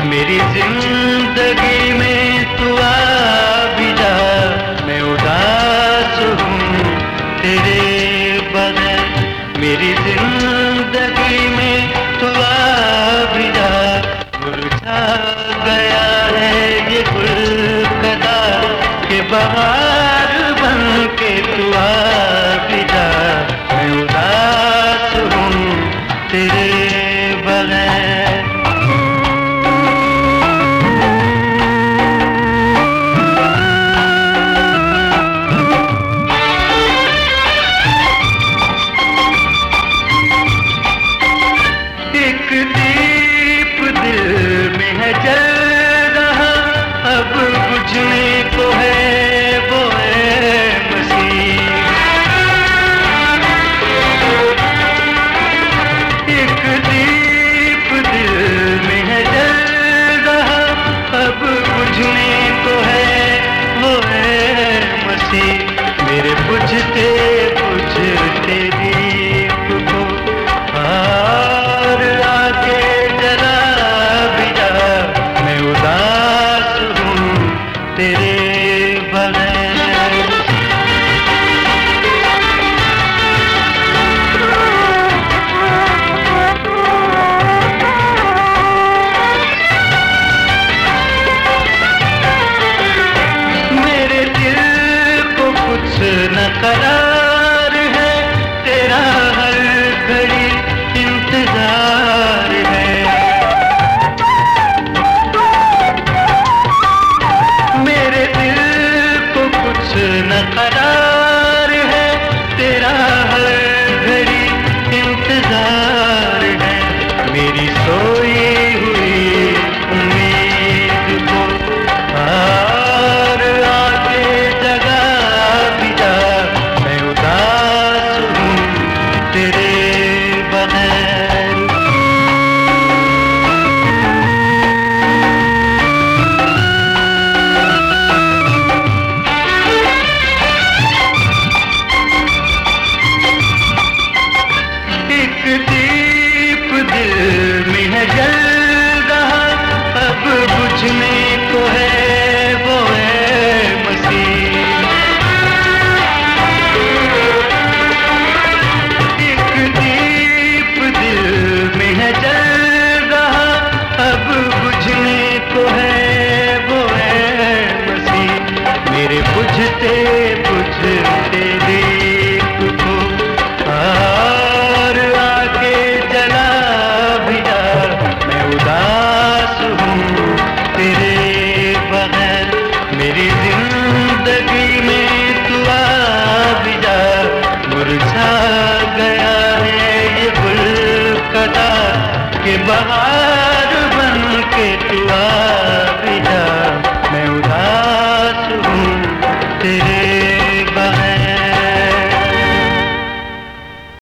मेरी जिंदगी में तू आ भी जा, मैं उदास हूँ तेरे बगैर। मेरी जिंदगी में तू आ भी जा, मुरझा गया है ये गुल कदा के बहार बन के तू आ भी जा, मैं उदास हूँ तेरे बगैर। एक दीप दिल में है जल रहा, अब बुझने को है वो है मसीह। एक दीप दिल में है जल रहा, अब बुझने को है वो है मसीह। मेरे बुझते बुझते दीप को और आके जला भी जा, मैं उदास हूँ तेरे बगैर। मेरे दिल को कुछ न करार है, तेरा हर घड़ी इंतजार है। मेरे दिल को कुछ न करार है, तेरा हर घड़ी इंतजार है। मेरी सोई हुई उम्मीद को और आके जगा भी जा, मैं उदास हूँ तेरे बगैर। एक दीप दिल में है जल रहा, अब बुझने को है वो है मसीह। एक दीप दिल में है जल रहा, अब बुझने को है वो है मसीह। मेरे बुझते बुझते दीप को और आके जला भी जा, मैं उदास हूँ तेरे बगैर। मेरी जिंदगी में तू आ भी जा, मुरझा गया है ये गुल कदा के बहार बन के तू आ